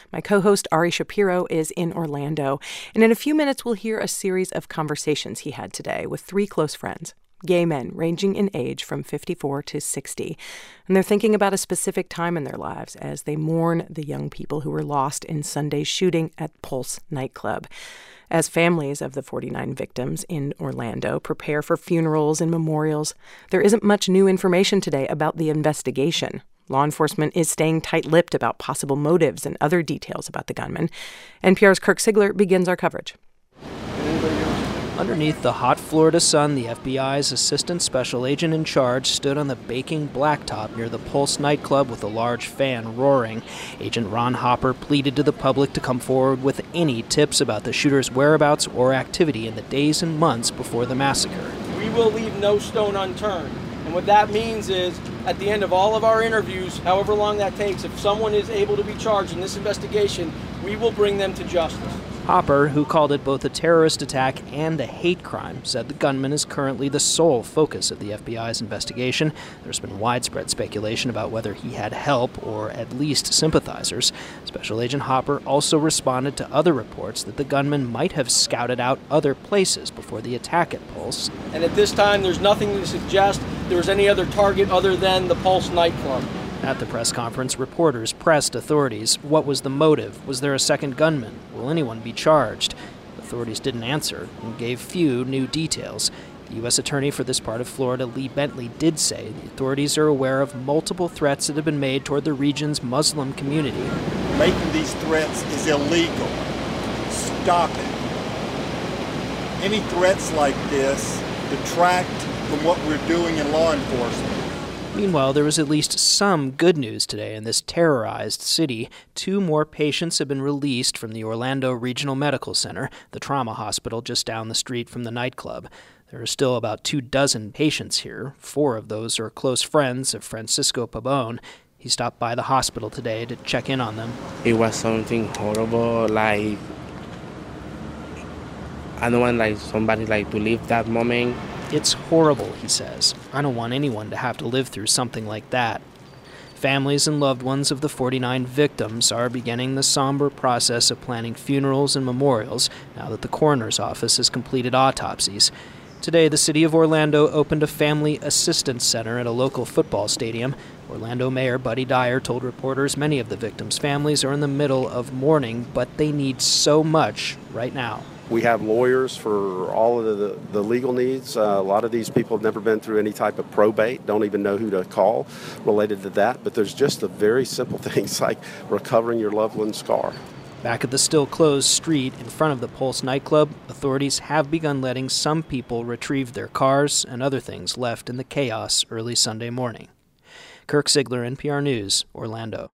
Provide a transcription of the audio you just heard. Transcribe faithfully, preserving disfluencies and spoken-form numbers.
My co-host Ari Shapiro is in Orlando, and in a few minutes we'll hear a series of conversations he had today with three close friends, gay men ranging in age from fifty-four to sixty. And they're thinking about a specific time in their lives as they mourn the young people who were lost in Sunday's shooting at Pulse nightclub. As families of the forty-nine victims in Orlando prepare for funerals and memorials, there isn't much new information today about the investigation. Law enforcement is staying tight-lipped about possible motives and other details about the gunman. N P R's Kirk Sigler begins our coverage. Underneath the hot Florida sun, the F B I's assistant special agent in charge stood on the baking blacktop near the Pulse nightclub with a large fan roaring. Agent Ron Hopper pleaded to the public to come forward with any tips about the shooter's whereabouts or activity in the days and months before the massacre. We will leave no stone unturned. And what that means is, at the end of all of our interviews, however long that takes, if someone is able to be charged in this investigation, we will bring them to justice. Hopper, who called it both a terrorist attack and a hate crime, said the gunman is currently the sole focus of the F B I's investigation. There's been widespread speculation about whether he had help or at least sympathizers. Special Agent Hopper also responded to other reports that the gunman might have scouted out other places before the attack at Pulse. And at this time, there's nothing to suggest there was any other target other than the Pulse nightclub. At the press conference, reporters pressed authorities. What was the motive? Was there a second gunman? Will anyone be charged? Authorities didn't answer and gave few new details. The U S attorney for this part of Florida, Lee Bentley, did say the authorities are aware of multiple threats that have been made toward the region's Muslim community. Making these threats is illegal. Stop it. Any threats like this detract from what we're doing in law enforcement. Meanwhile, there was at least some good news today in this terrorized city. Two more patients have been released from the Orlando Regional Medical Center, the trauma hospital just down the street from the nightclub. There are still about two dozen patients here. Four of those are close friends of Francisco Pabon. He stopped by the hospital today to check in on them. It was something horrible, like, I don't want like somebody like to live that moment. It's horrible, he says. I don't want anyone to have to live through something like that. Families and loved ones of the forty-nine victims are beginning the somber process of planning funerals and memorials now that the coroner's office has completed autopsies. Today, the city of Orlando opened a family assistance center at a local football stadium. Orlando Mayor Buddy Dyer told reporters many of the victims' families are in the middle of mourning, but they need so much right now. We have lawyers for all of the, the legal needs. Uh, a lot of these people have never been through any type of probate, don't even know who to call related to that. But there's just the very simple things like recovering your loved one's scar. Back at the still-closed street in front of the Pulse nightclub, authorities have begun letting some people retrieve their cars and other things left in the chaos early Sunday morning. Kirk Sigler, N P R News, Orlando.